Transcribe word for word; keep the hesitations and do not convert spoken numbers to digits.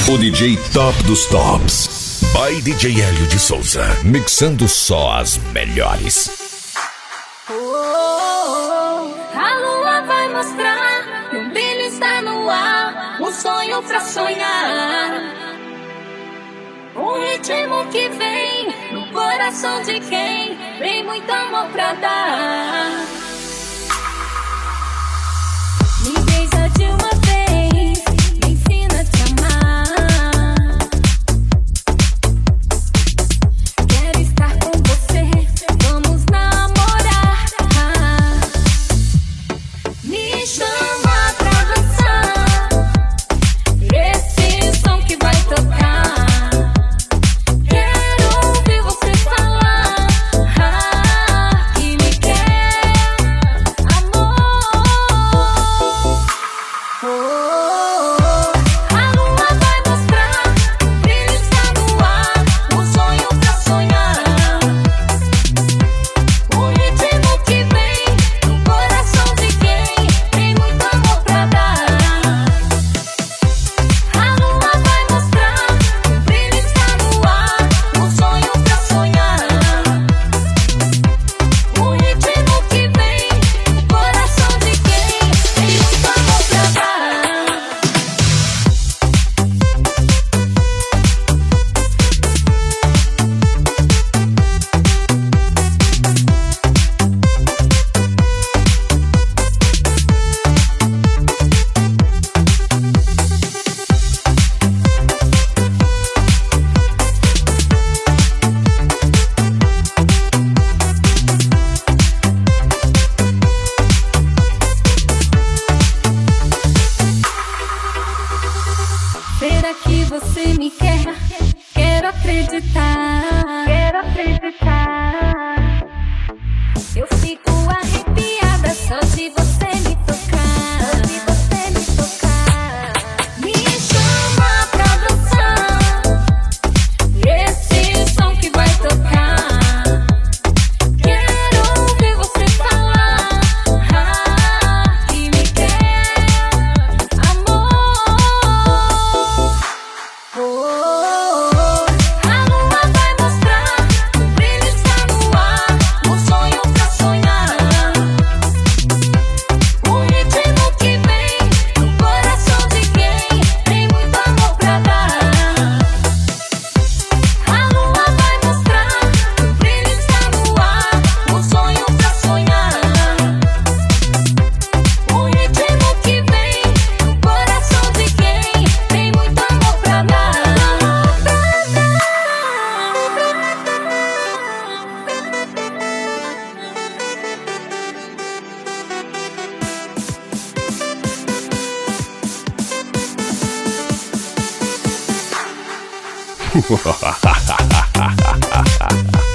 O D J Top dos Tops. By D J Hélio de Souza. Mixando só as melhores. Oh, oh, oh. A lua vai mostrar que um brilho está no ar, um sonho pra sonhar. Um ritmo que vem no coração de quem tem muito amor pra dar. Me beija de uma vez, me ensina a te amar. Quero estar com você, vamos namorar. Me chama pra dançar, esse som que vai tocar. Quero ouvir você falar que me quer, amor. Oh, oh, oh. A lua vai mostrar, o brilho está no ar, um sonho pra sonhar. O ritmo que vem no coração de quem tem muito amor pra dar. A lua vai mostrar, o brilho está no ar, um sonho pra sonhar. O ritmo que vem no coração de quem tem muito amor pra dar. Será que você me quer? Quero acreditar. Quero acreditar. Eu fico arrepiada só de você me tocar. Só de você me tocar. Me chama pra dançar, esse som que vai tocar. Quero ouvir você falar que me quer, amor. Oh, oh, oh. A lua vai mostrar, o brilho está no ar, um sonho pra sonhar. O ritmo que vem no coração de quem tem muito amor pra dar. A lua vai mostrar, o brilho está no ar, um sonho pra sonhar. O ritmo que vem no coração de quem tem muito amor pra dar. Ha ha ha ha ha ha ha.